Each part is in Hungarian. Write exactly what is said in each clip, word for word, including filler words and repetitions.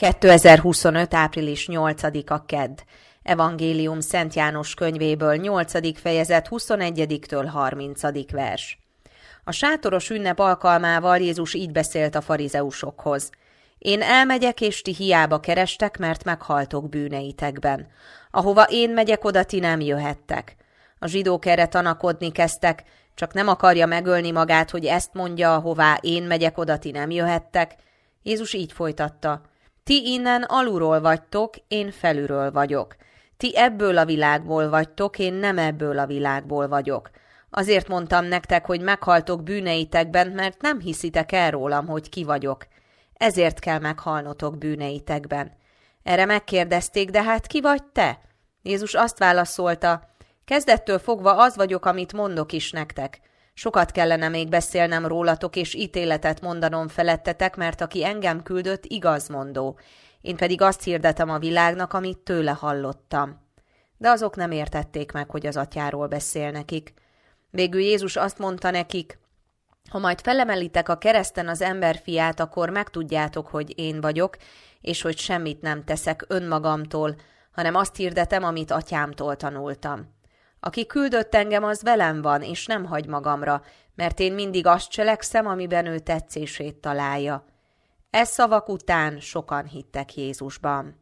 kétezer-huszonöt. április nyolcadika kedd. Evangélium Szent János könyvéből, nyolcadik fejezet, huszonegyediktől harmincadik vers. A sátoros ünnep alkalmával Jézus így beszélt a farizeusokhoz. Én elmegyek, és ti hiába kerestek, mert meghaltok bűneitekben. Ahova én megyek, oda ti nem jöhettek. A zsidók erre tanakodni kezdtek, csak nem akarja megölni magát, hogy ezt mondja, ahová én megyek, oda ti nem jöhettek. Jézus így folytatta. Ti innen alulról vagytok, én felülről vagyok. Ti ebből a világból vagytok, én nem ebből a világból vagyok. Azért mondtam nektek, hogy meghaltok bűneitekben, mert nem hiszitek el rólam, hogy ki vagyok. Ezért kell meghalnotok bűneitekben. Erre megkérdezték, de hát ki vagy te? Jézus azt válaszolta, kezdettől fogva az vagyok, amit mondok is nektek. Sokat kellene még beszélnem rólatok, és ítéletet mondanom felettetek, mert aki engem küldött, igazmondó. Én pedig azt hirdetem a világnak, amit tőle hallottam. De azok nem értették meg, hogy az atyáról beszél nekik. Végül Jézus azt mondta nekik, ha majd felemelitek a kereszten az emberfiát, akkor megtudjátok, hogy én vagyok, és hogy semmit nem teszek önmagamtól, hanem azt hirdetem, amit atyámtól tanultam. Aki küldött engem, az velem van, és nem hagy magamra, mert én mindig azt cselekszem, amiben ő tetszését találja. E szavak után sokan hittek Jézusban.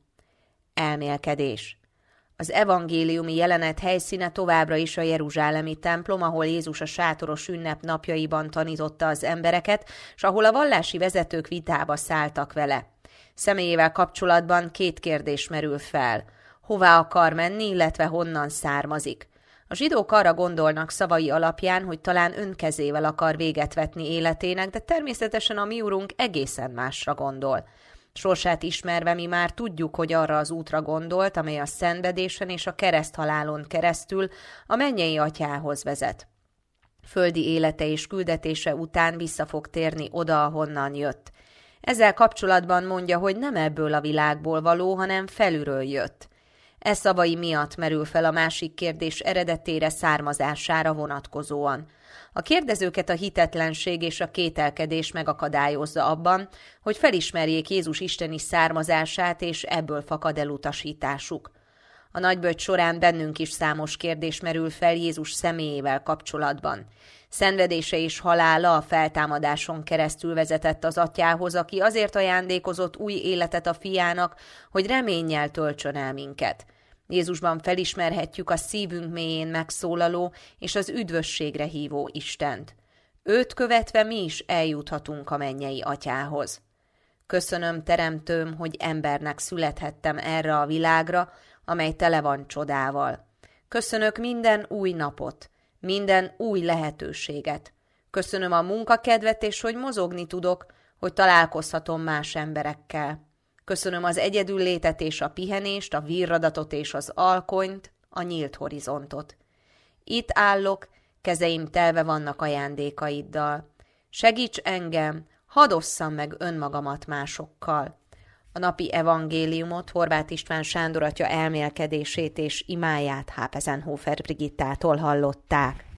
Elmélkedés. Az evangéliumi jelenet helyszíne továbbra is a jeruzsálemi templom, ahol Jézus a sátoros ünnep napjaiban tanította az embereket, s ahol a vallási vezetők vitába szálltak vele. Személyével kapcsolatban két kérdés merül fel. Hová akar menni, illetve honnan származik? A zsidók arra gondolnak szavai alapján, hogy talán önkezével akar véget vetni életének, de természetesen a mi urunk egészen másra gondol. Sorsát ismerve mi már tudjuk, hogy arra az útra gondolt, amely a szenvedésen és a kereszthalálon keresztül a mennyei atyához vezet. Földi élete és küldetése után vissza fog térni oda, ahonnan jött. Ezzel kapcsolatban mondja, hogy nem ebből a világból való, hanem felülről jött. E szavai miatt merül fel a másik kérdés eredetére, származására vonatkozóan. A kérdezőket a hitetlenség és a kételkedés megakadályozza abban, hogy felismerjék Jézus isteni származását, és ebből fakad elutasításuk. A nagyböjt során bennünk is számos kérdés merül fel Jézus személyével kapcsolatban. Szenvedése és halála a feltámadáson keresztül vezetett az atyához, aki azért ajándékozott új életet a fiának, hogy reménnyel töltsön el minket. Jézusban felismerhetjük a szívünk mélyén megszólaló és az üdvösségre hívó Istent. Őt követve mi is eljuthatunk a mennyei atyához. Köszönöm, Teremtőm, hogy embernek születhettem erre a világra, amely tele van csodával. Köszönök minden új napot, minden új lehetőséget. Köszönöm a munkakedvet, és hogy mozogni tudok, hogy találkozhatom más emberekkel. Köszönöm az egyedüllétet és a pihenést, a virradatot és az alkonyt, a nyílt horizontot. Itt állok, kezeim telve vannak ajándékaiddal. Segíts engem, hadd osszam meg önmagamat másokkal. A napi evangéliumot Horváth István Sándor atya elmélkedését és imáját Hápezenhofer Brigittától hallották.